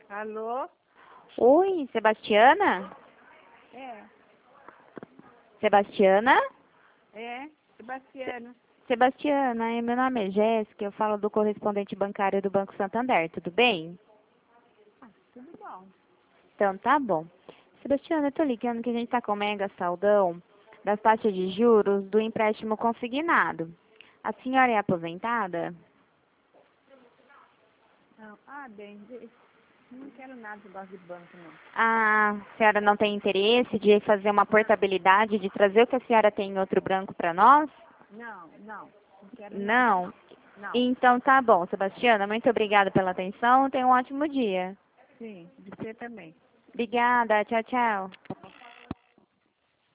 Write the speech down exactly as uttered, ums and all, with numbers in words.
Alô? Oi, Sebastiana? É, Sebastiana? é, Sebastiana. Sebastiana, eh, meu nome é Jéssica, eu falo do correspondente bancário do Banco Santander, tudo bem? Ah, tudo bom. Então tá bom. Sebastiana, eu tô ligando que a gente tá com mega saldão das taxas de juros do empréstimo consignado. A senhora é aposentada? Não, ah, bem, de- não quero nada de negócio de banco, não. Ah, a senhora não tem interesse de fazer uma portabilidade, de trazer o que a senhora tem em outro branco para nós? Não, não, não quero não. Não? Não, Então tá bom, Sebastiana, muito obrigada pela atenção, tenha um ótimo dia. sim, de você também. Obrigada, tchau, tchau.